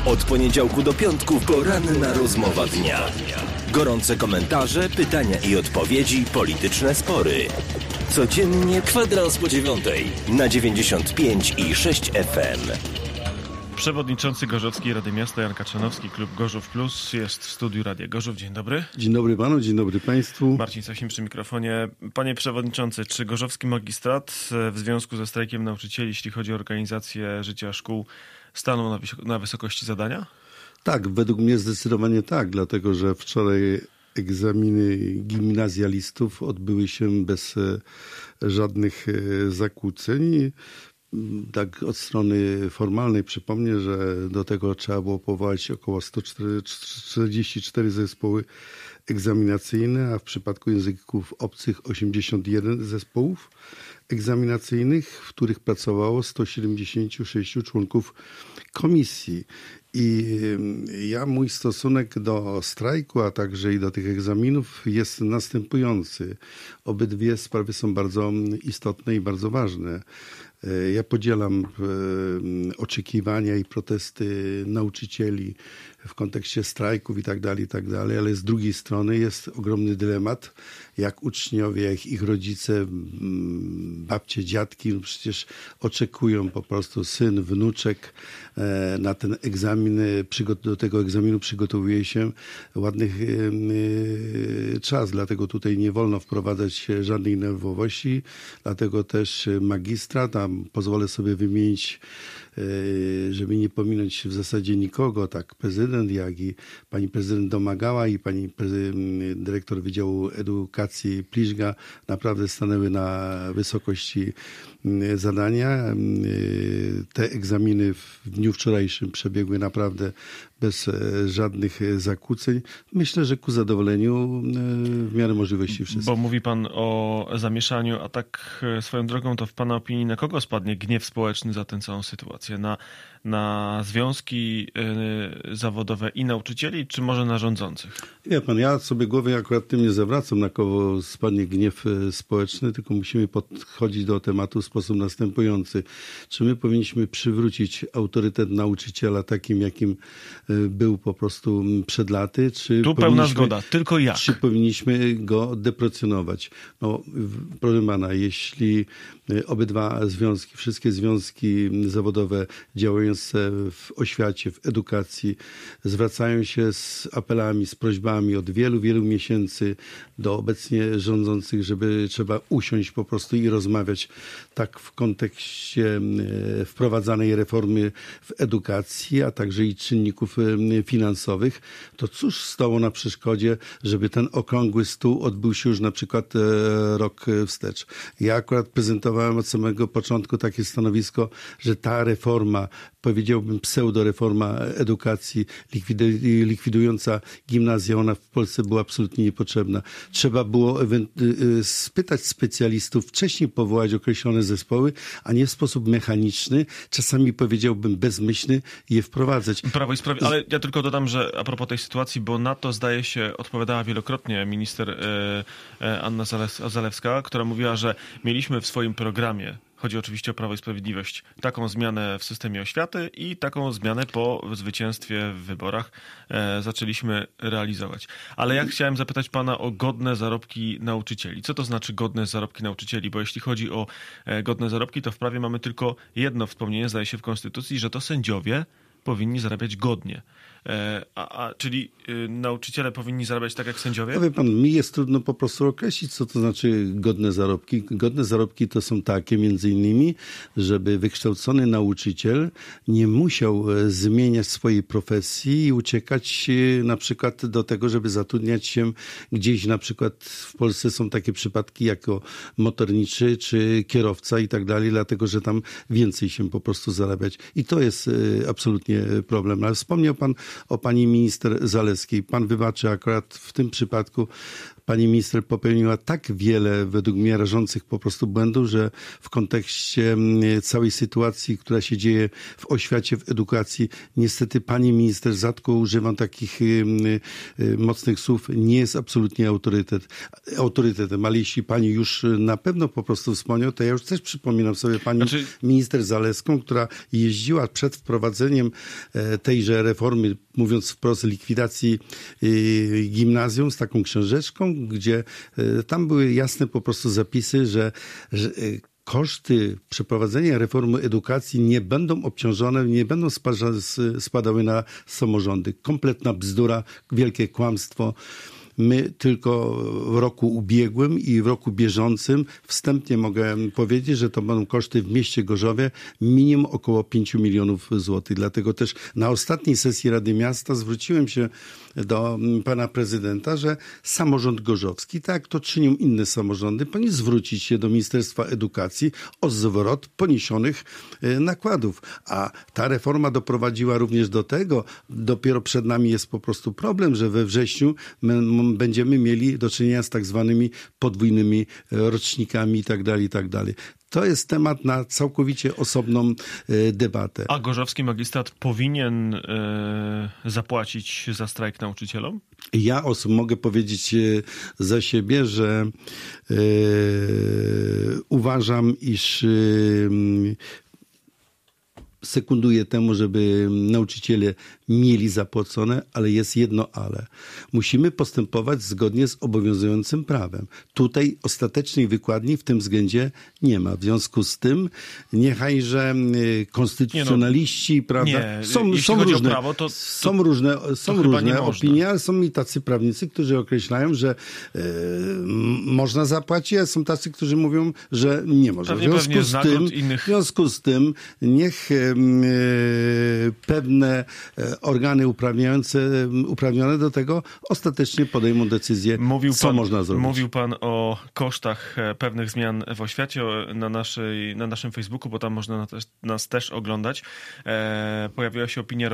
Od poniedziałku do piątku poranna rozmowa dnia. Gorące komentarze, pytania i odpowiedzi, polityczne spory. Codziennie kwadrans po 9:00 na 95,6 FM. Przewodniczący Gorzowskiej Rady Miasta Jan Kaczanowski, klub Gorzów Plus, jest w studiu Radia Gorzów. Dzień dobry. Dzień dobry panu, dzień dobry państwu. Marcin Sasin przy mikrofonie. Panie przewodniczący, czy gorzowski magistrat w związku ze strajkiem nauczycieli, jeśli chodzi o organizację życia szkół, stanął na wysokości zadania? Tak, według mnie zdecydowanie tak, dlatego że wczoraj egzaminy gimnazjalistów odbyły się bez żadnych zakłóceń. Tak od strony formalnej przypomnę, że do tego trzeba było powołać około 144 zespoły egzaminacyjne, a w przypadku języków obcych 81 zespołów egzaminacyjnych, w których pracowało 176 członków komisji. I mój stosunek do strajku, a także i do tych egzaminów jest następujący. Obydwie sprawy są bardzo istotne i bardzo ważne. Ja podzielam oczekiwania i protesty nauczycieli w kontekście strajków i tak dalej, ale z drugiej strony jest ogromny dylemat, jak uczniowie, jak ich rodzice, babcie, dziadki, przecież oczekują po prostu syn, wnuczek na ten egzamin, do tego egzaminu przygotowuje się ładny czas, dlatego tutaj nie wolno wprowadzać żadnej nerwowości, dlatego też magistrat, a pozwolę sobie wymienić, żeby nie pominąć w zasadzie nikogo, tak prezydent, jak i pani prezydent Domagała i pani dyrektor Wydziału Edukacji Pliżga naprawdę stanęły na wysokości zadania. Te egzaminy w dniu wczorajszym przebiegły naprawdę bez żadnych zakłóceń. Myślę, że ku zadowoleniu w miarę możliwości wszystkich. Bo mówi pan o zamieszaniu, a tak swoją drogą to w pana opinii na kogo spadnie gniew społeczny za tę całą sytuację? Na związki zawodowe i nauczycieli, czy może na rządzących? Wie pan, ja sobie głowy akurat tym nie zawracam, na kogo spadnie gniew społeczny, tylko musimy podchodzić do tematu w sposób następujący. Czy my powinniśmy przywrócić autorytet nauczyciela takim, jakim był po prostu przed laty? Czy tu pełna zgoda, tylko jak? Czy powinniśmy go deprecjonować? No, proszę pana, jeśli obydwa związki, wszystkie związki zawodowe działające w oświacie, w edukacji zwracają się z apelami, z prośbami od wielu, wielu miesięcy do obecnie rządzących, żeby trzeba usiąść po prostu i rozmawiać tak w kontekście wprowadzanej reformy w edukacji, a także i czynników finansowych, to cóż stało na przeszkodzie, żeby ten okrągły stół odbył się już na przykład rok wstecz. Ja akurat prezentowałem od samego początku takie stanowisko, że ta reforma, powiedziałbym pseudoreforma edukacji likwidująca gimnazja, ona w Polsce była absolutnie niepotrzebna. Trzeba było spytać specjalistów, wcześniej powołać określone zespoły, a nie w sposób mechaniczny, czasami powiedziałbym bezmyślny, je wprowadzać. Prawo i Sprawiedliwość, ale ja tylko dodam, że a propos tej sytuacji, bo na to zdaje się odpowiadała wielokrotnie minister Anna Zalewska, która mówiła, że mieliśmy w swoim programie, chodzi oczywiście o Prawo i Sprawiedliwość, taką zmianę w systemie oświaty i taką zmianę po zwycięstwie w wyborach zaczęliśmy realizować. Ale ja chciałem zapytać pana o godne zarobki nauczycieli. Co to znaczy godne zarobki nauczycieli? Bo jeśli chodzi o godne zarobki, to w prawie mamy tylko jedno wspomnienie, zdaje się w Konstytucji, że to sędziowie powinni zarabiać godnie. Czyli nauczyciele powinni zarabiać tak jak sędziowie? No wie pan, mi jest trudno po prostu określić, co to znaczy godne zarobki. Godne zarobki to są takie między innymi, żeby wykształcony nauczyciel nie musiał zmieniać swojej profesji i uciekać na przykład do tego, żeby zatrudniać się gdzieś, na przykład w Polsce są takie przypadki jako motorniczy czy kierowca i tak dalej, dlatego że tam więcej się po prostu zarabiać. I to jest absolutnie problem. Ale wspomniał pan o pani minister Zalewskiej. Pan wybaczy, akurat w tym przypadku pani minister popełniła tak wiele, według mnie, rażących po prostu błędów, że w kontekście całej sytuacji, która się dzieje w oświacie, w edukacji, niestety pani minister, rzadko używam takich mocnych słów, nie jest absolutnie autorytetem, ale jeśli pani już na pewno po prostu wspomniał, to ja już też przypominam sobie pani minister Zalewską, która jeździła przed wprowadzeniem tejże reformy, mówiąc wprost, likwidacji gimnazjum, z taką książeczką, gdzie tam były jasne po prostu zapisy, że koszty przeprowadzenia reformy edukacji nie będą obciążone, nie będą spadały na samorządy. Kompletna bzdura, wielkie kłamstwo. My tylko w roku ubiegłym i w roku bieżącym wstępnie mogę powiedzieć, że to będą koszty w mieście Gorzowie minimum około 5 milionów złotych. Dlatego też na ostatniej sesji Rady Miasta zwróciłem się do pana prezydenta, że samorząd gorzowski, tak jak to czynią inne samorządy, powinien zwrócić się do Ministerstwa Edukacji o zwrot poniesionych nakładów. A ta reforma doprowadziła również do tego, dopiero przed nami jest po prostu problem, że we wrześniu będziemy mieli do czynienia z tak zwanymi podwójnymi rocznikami i tak dalej. To jest temat na całkowicie osobną debatę. A gorzowski magistrat powinien zapłacić za strajk nauczycielom? Ja mogę powiedzieć za siebie, że uważam, iż sekunduję temu, żeby nauczyciele mieli zapłacone, ale jest jedno ale. Musimy postępować zgodnie z obowiązującym prawem. Tutaj ostatecznej wykładni w tym względzie nie ma. W związku z tym niechajże konstytucjonaliści, prawda? Są różne, prawo, są różne opinie, ale są i tacy prawnicy, którzy określają, że można zapłacić, a są tacy, którzy mówią, że nie można. W związku z tym niech pewne organy uprawnione do tego ostatecznie podejmą decyzję, co można zrobić. Mówił pan o kosztach pewnych zmian w oświacie na naszym Facebooku, bo tam można nas też oglądać. Pojawiła się opinia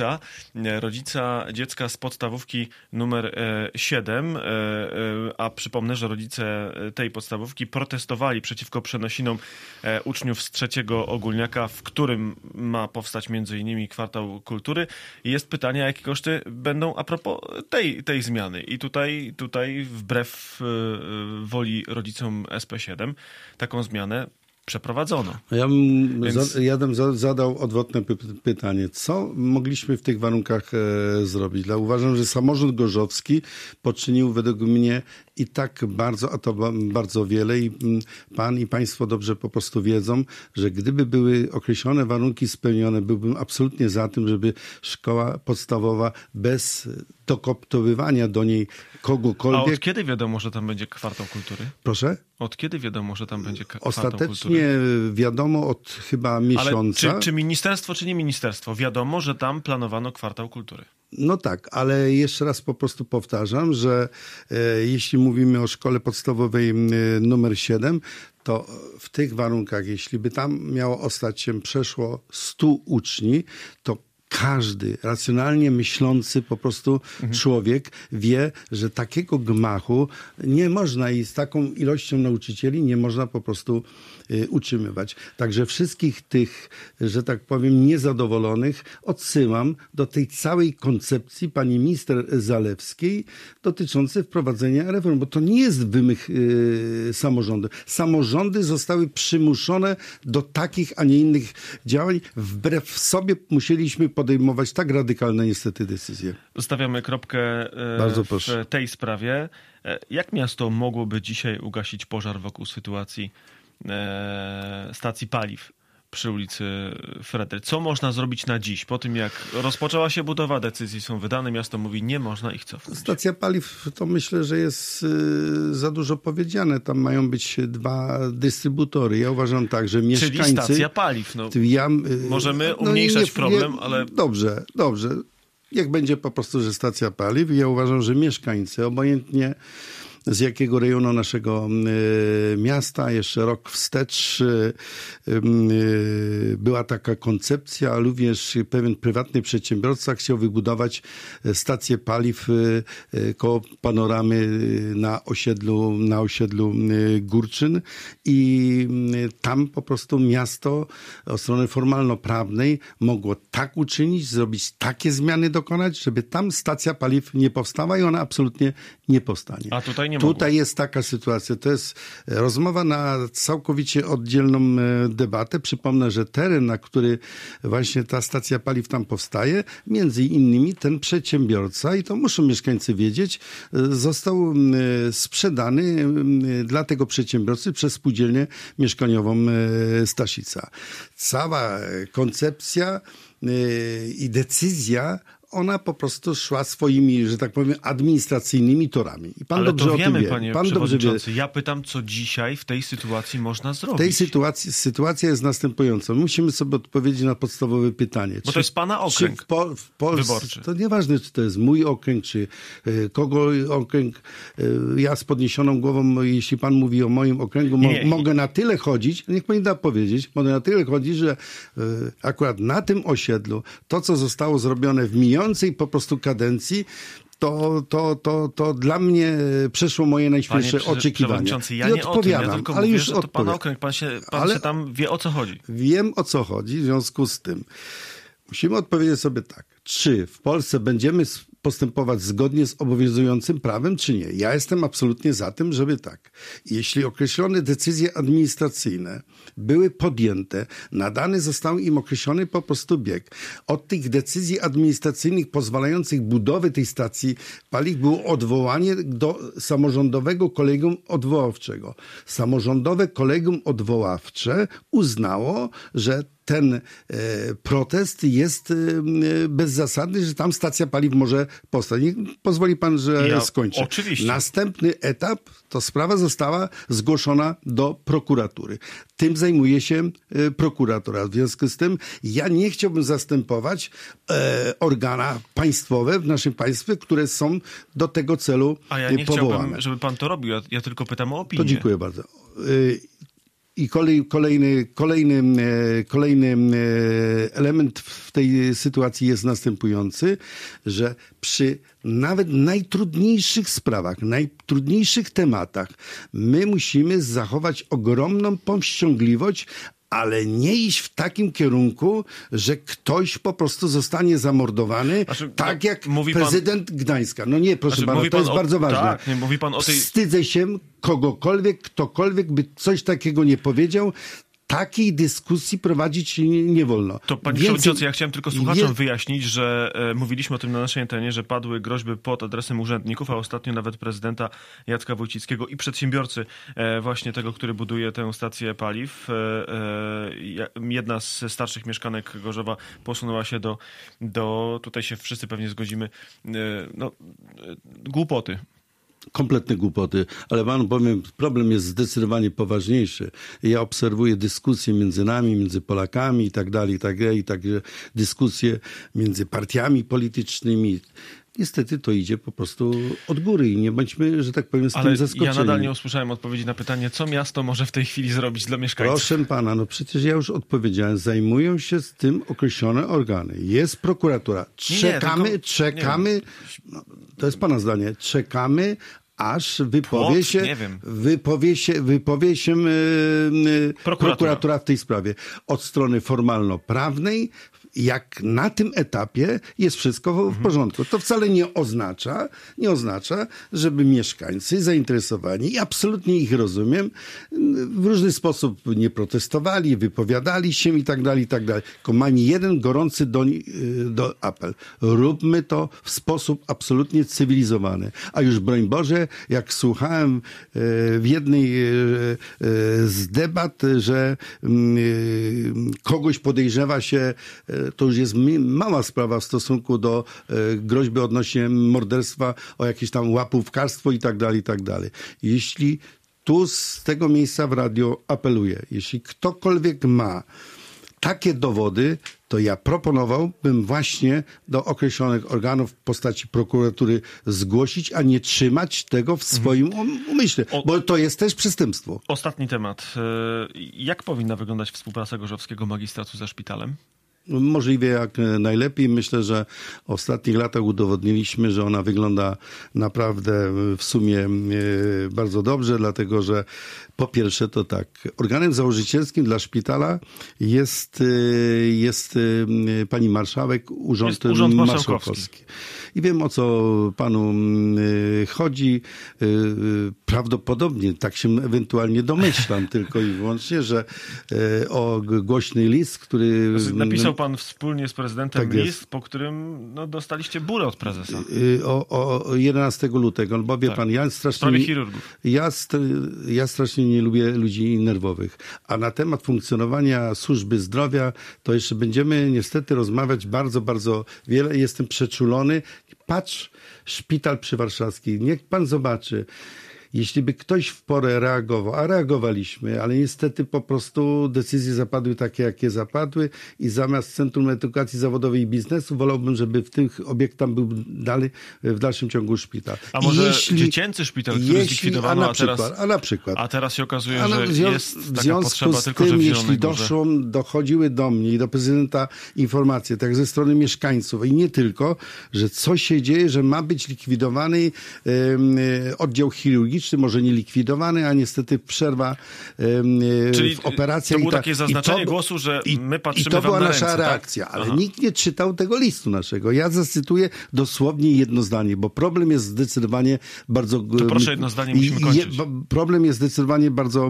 rodzica dziecka z podstawówki numer 7, a przypomnę, że rodzice tej podstawówki protestowali przeciwko przenosinom uczniów z 3. ogólniaka, w którym ma powstać m.in. kwartał kultury. Jest pytanie, jakie koszty będą a propos tej zmiany. I tutaj wbrew woli rodzicom SP7 taką zmianę przeprowadzono. Ja bym zadał odwrotne pytanie. Co mogliśmy w tych warunkach zrobić? Uważam, że samorząd gorzowski poczynił według mnie i tak bardzo, a to bardzo wiele i pan i państwo dobrze po prostu wiedzą, że gdyby były określone warunki spełnione, byłbym absolutnie za tym, żeby szkoła podstawowa bez dokoptowywania do niej kogokolwiek... A od kiedy wiadomo, że tam będzie kwartał kultury? Proszę? Od kiedy wiadomo, że tam będzie kwartał kultury? Ostatecznie wiadomo od chyba miesiąca. Ale czy ministerstwo, czy nie ministerstwo? Wiadomo, że tam planowano kwartał kultury. No tak, ale jeszcze raz po prostu powtarzam, że jeśli mówimy o szkole podstawowej numer 7, to w tych warunkach, jeśli by tam miało ostać się przeszło 100 uczni, to każdy racjonalnie myślący po prostu człowiek wie, że takiego gmachu nie można i z taką ilością nauczycieli nie można po prostu utrzymywać. Także wszystkich tych, że tak powiem, niezadowolonych odsyłam do tej całej koncepcji pani minister Zalewskiej dotyczącej wprowadzenia reform, bo to nie jest wymysł samorządu. Samorządy zostały przymuszone do takich, a nie innych działań. Wbrew sobie musieliśmy podejmować tak radykalne niestety decyzje. Zostawiamy kropkę w tej sprawie. Jak miasto mogłoby dzisiaj ugasić pożar wokół sytuacji stacji paliw przy ulicy Fredry? Co można zrobić na dziś? Po tym, jak rozpoczęła się budowa, decyzje są wydane, miasto mówi, nie można ich cofnąć. Stacja paliw, to myślę, że jest za dużo powiedziane. Tam mają być 2 dystrybutory. Ja uważam tak, że mieszkańcy... Czyli stacja paliw. Możemy umniejszać problem, ale... Dobrze. Jak będzie po prostu, że stacja paliw. Ja uważam, że mieszkańcy, obojętnie z jakiego rejonu naszego miasta. Jeszcze rok wstecz była taka koncepcja, również pewien prywatny przedsiębiorca chciał wybudować stację paliw koło Panoramy na osiedlu Górczyn i tam po prostu miasto od strony formalno-prawnej mogło tak uczynić, zrobić takie zmiany dokonać, żeby tam stacja paliw nie powstała i ona absolutnie nie powstanie. A tutaj nie mogło. Tutaj jest taka sytuacja. To jest rozmowa na całkowicie oddzielną debatę. Przypomnę, że teren, na który właśnie ta stacja paliw tam powstaje, między innymi ten przedsiębiorca, i to muszą mieszkańcy wiedzieć, został sprzedany dla tego przedsiębiorcy przez spółdzielnię mieszkaniową Staszica. Cała koncepcja i decyzja, ona po prostu szła swoimi, że tak powiem, administracyjnymi torami. I pan ale dobrze to wiemy, o tym wie. panie Pan przewodniczący. Ja pytam, co dzisiaj w tej sytuacji można zrobić? W tej sytuacji sytuacja jest następująca. Musimy sobie odpowiedzieć na podstawowe pytanie. Bo to jest pana okręg w Polsce, wyborczy. to nieważne, czy to jest mój okręg, czy kogo okręg. Ja z podniesioną głową, jeśli pan mówi o moim okręgu, mogę na tyle chodzić, niech pani da powiedzieć, mogę na tyle chodzić, że akurat na tym osiedlu to, co zostało zrobione w mijającej po prostu kadencji, to dla mnie przeszło moje najśmielsze oczekiwania. Ja nie o tym, ja tylko mówię, że to pana okręg, pan się tam wie, o co chodzi. Wiem, o co chodzi, w związku z tym musimy odpowiedzieć sobie tak, czy w Polsce będziemy postępować zgodnie z obowiązującym prawem, czy nie. Ja jestem absolutnie za tym, żeby tak. Jeśli określone decyzje administracyjne były podjęte, nadany został im określony po prostu bieg. Od tych decyzji administracyjnych pozwalających budowę tej stacji paliw było odwołanie do samorządowego kolegium odwoławczego. Samorządowe kolegium odwoławcze uznało, że ten protest jest bezzasadny, że tam stacja paliw może powstać. Pozwoli pan, że skończę. Oczywiście. Następny etap, to sprawa została zgłoszona do prokuratury. Tym zajmuje się prokuratura. W związku z tym ja nie chciałbym zastępować organa państwowe w naszym państwie, które są do tego celu powołane. A ja nie chciałbym, żeby pan to robił. Ja tylko pytam o opinię. To dziękuję bardzo. I kolejny element w tej sytuacji jest następujący, że przy nawet najtrudniejszych sprawach, najtrudniejszych tematach, my musimy zachować ogromną powściągliwość, ale nie iść w takim kierunku, że ktoś po prostu zostanie zamordowany, tak jak prezydent Gdańska. No nie, proszę pana, to jest bardzo ważne. Tak, nie, mówi pan o tej... Wstydzę się kogokolwiek, ktokolwiek by coś takiego nie powiedział. Takiej dyskusji prowadzić nie wolno. To panie przewodniczący, ja chciałem tylko słuchaczom wyjaśnić, że mówiliśmy o tym na naszej antenie, że padły groźby pod adresem urzędników, a ostatnio nawet prezydenta Jacka Wojcickiego i przedsiębiorcy właśnie tego, który buduje tę stację paliw. Jedna z starszych mieszkanek Gorzowa posunęła się do tutaj się wszyscy pewnie zgodzimy, głupoty. Kompletne głupoty, ale panu powiem, problem jest zdecydowanie poważniejszy. Ja obserwuję dyskusje między nami, między Polakami i tak dalej, i także dyskusje między partiami politycznymi. Niestety to idzie po prostu od góry i nie bądźmy, że tak powiem, z tym zaskoczeni. Ja nadal nie usłyszałem odpowiedzi na pytanie, co miasto może w tej chwili zrobić dla mieszkańców. Proszę pana, no przecież ja już odpowiedziałem. Zajmują się z tym określone organy. Jest prokuratura. Czekamy. No, to jest pana zdanie. Czekamy, aż wypowie się prokuratura w tej sprawie. Od strony formalno-prawnej, jak na tym etapie jest wszystko w porządku. To wcale nie oznacza, żeby mieszkańcy zainteresowani, i absolutnie ich rozumiem, w różny sposób nie protestowali, wypowiadali się i tak dalej. Tylko mam jeden gorący do apel. Róbmy to w sposób absolutnie cywilizowany. A już broń Boże, jak słuchałem w jednej z debat, że kogoś podejrzewa się, to już jest mała sprawa w stosunku do groźby odnośnie morderstwa, o jakieś tam łapówkarstwo i tak dalej. Jeśli tu z tego miejsca w radio apeluję, jeśli ktokolwiek ma takie dowody to ja proponowałbym właśnie do określonych organów w postaci prokuratury zgłosić, a nie trzymać tego w swoim umyśle, bo to jest też przestępstwo. Ostatni temat. Jak powinna wyglądać współpraca Gorzowskiego magistratu ze szpitalem? Możliwie jak najlepiej. Myślę, że w ostatnich latach udowodniliśmy, że ona wygląda naprawdę w sumie bardzo dobrze, dlatego że po pierwsze to tak, organem założycielskim dla szpitala jest pani marszałek, Urząd Marszałkowski. I wiem, o co panu chodzi. Prawdopodobnie, tak się ewentualnie domyślam, tylko i wyłącznie, że o głośny list, który... Napisał pan wspólnie z prezydentem tak list, jest. Po którym dostaliście burę od prezesa. O 11 lutego, bo wie pan, ja strasznie... W sprawie chirurgów. Ja strasznie nie lubię ludzi nerwowych. A na temat funkcjonowania służby zdrowia, to jeszcze będziemy niestety rozmawiać bardzo, bardzo wiele. Jestem przeczulony. Patrz, szpital przywarszawski, niech pan zobaczy. Jeśli by ktoś w porę reagował, a reagowaliśmy, ale niestety po prostu decyzje zapadły takie, jakie zapadły i zamiast Centrum Edukacji Zawodowej i Biznesu wolałbym, żeby w tych obiektach był w dalszym ciągu szpital. A może dziecięcy szpital, który zlikwidowano, a teraz się okazuje, że jest taka potrzeba, tylko tym, że w jeśli Górze. dochodziły do mnie i do prezydenta informacje, tak ze strony mieszkańców i nie tylko, że coś się dzieje, że ma być likwidowany oddział chirurgiczny, może nie likwidowany, a niestety przerwa Czyli w operacjach. To było takie zaznaczenie głosu, że my patrzymy to była wam na nasza ręce, reakcja, tak? ale nikt nie czytał tego listu naszego. Ja zacytuję dosłownie jedno zdanie, bo problem jest zdecydowanie bardzo... To proszę jedno zdanie, musimy kończyć. Problem jest zdecydowanie bardzo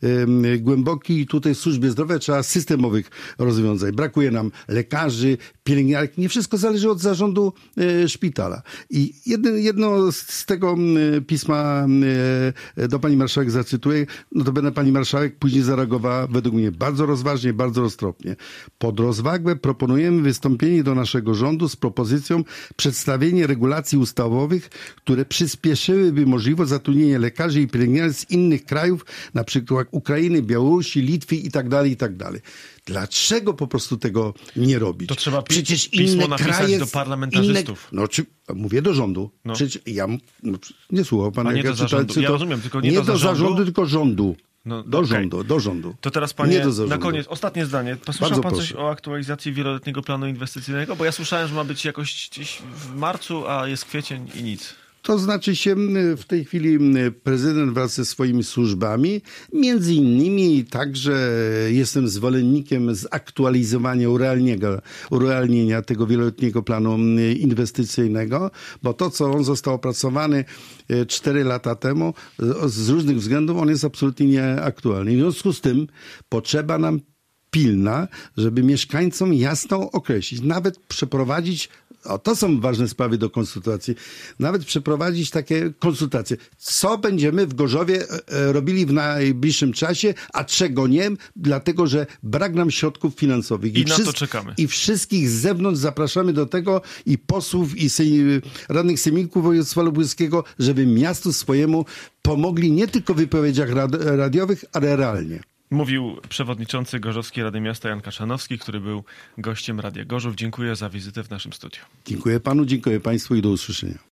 głęboki i tutaj w służbie zdrowia trzeba systemowych rozwiązań. Brakuje nam lekarzy, pielęgniarek. Nie wszystko zależy od zarządu szpitala. I jedno z tego pisma do pani marszałek zacytuję, no to będę pani marszałek później zareagowała według mnie bardzo rozważnie, bardzo roztropnie. Pod rozwagę proponujemy wystąpienie do naszego rządu z propozycją przedstawienia regulacji ustawowych, które przyspieszyłyby możliwość zatrudnienia lekarzy i pielęgniarek z innych krajów, na przykład Ukrainy, Białorusi, Litwy i tak dalej, i tak dalej. Dlaczego po prostu tego nie robić? To trzeba Przecież pismo inne napisać kraje, do parlamentarzystów. Mówię do rządu. No. Przecież nie słuchał pan, A jak nie do czytałem, zarządu. Ja rozumiem, tylko nie do zarządu, tylko rządu. No, do rządu. To teraz, panie, do na koniec, ostatnie zdanie. Słyszał Bardzo pan coś proszę. o aktualizacji wieloletniego planu inwestycyjnego? Bo ja słyszałem, że ma być jakoś gdzieś w marcu, a jest kwiecień i nic. To znaczy się w tej chwili prezydent wraz ze swoimi służbami, między innymi także jestem zwolennikiem zaktualizowania, urealnienia tego wieloletniego planu inwestycyjnego, bo to, co on został opracowany 4 lata temu, z różnych względów on jest absolutnie nieaktualny. W związku z tym potrzeba nam pilna, żeby mieszkańcom jasno określić, nawet przeprowadzić, to są ważne sprawy do konsultacji, nawet przeprowadzić takie konsultacje. Co będziemy w Gorzowie robili w najbliższym czasie, a czego nie, dlatego że brak nam środków finansowych. I na to czekamy. I wszystkich z zewnątrz zapraszamy do tego, i posłów, i radnych sejmików województwa lubelskiego, żeby miastu swojemu pomogli nie tylko w wypowiedziach radiowych, ale realnie. Mówił przewodniczący Gorzowskiej Rady Miasta Jan Kaszanowski, który był gościem Radia Gorzów. Dziękuję za wizytę w naszym studiu. Dziękuję panu, dziękuję państwu i do usłyszenia.